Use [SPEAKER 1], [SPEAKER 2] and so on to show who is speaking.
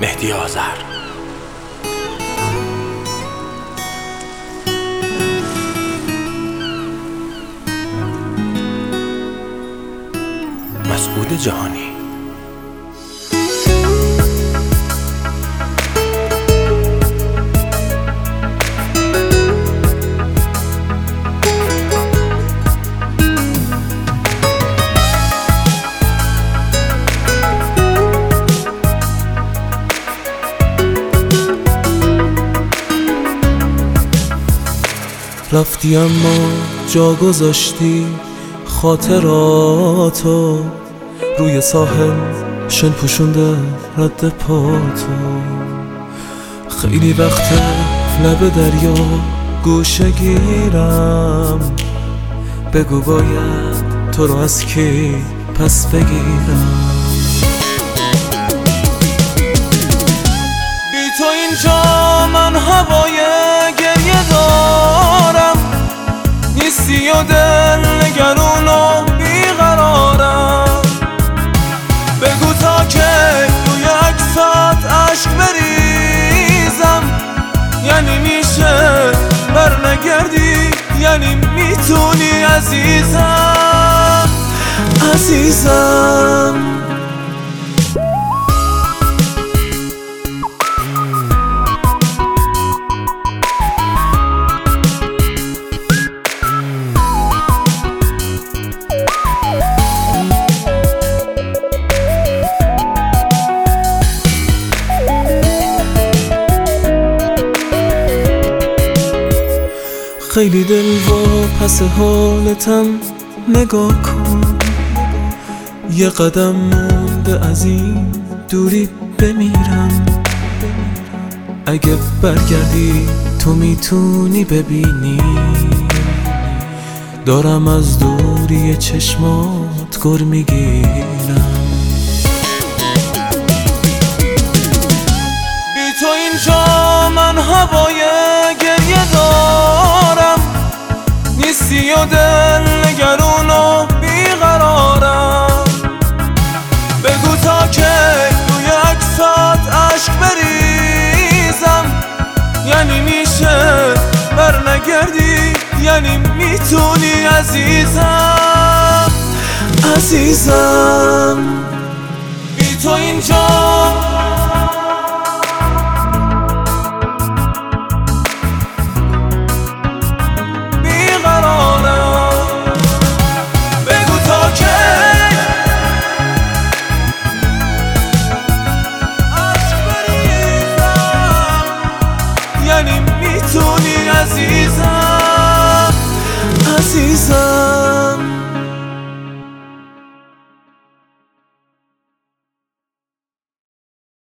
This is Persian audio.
[SPEAKER 1] مهدی آذر. مسعود جهانی.
[SPEAKER 2] رفتی اما جا گذاشتی خاطراتو، روی ساحل شن پوشونده رد پاتو. خیلی وقته لب دریا گوشه گیرم، بگو باید تو رو از کی پس بگیرم. بی تو اینجا من هوای گریه دارم، نیستی و دل نگرون و بیقرارم. بگو تا که روی عکسات عشق بریزم، یعنی میشه برنگردی، یعنی میتونی عزیزم عزیزم. خیلی دل و پس حالتم نگاه کن، یه قدم مونده از این دوری بمیرم. اگه برگردی تو میتونی ببینی، دارم از دوری چشمات گر میگیرم. بی تو اینجا من هوای گریه دارم، نیستی و دل نگرون و بیقرارم. بگو تا که روی عکسات عشق بریزم، یعنی میشه برنگردی، یعنی میتونی عزیزم عزیزم. بی تو اینجا میتونی عزیزم عزیزم.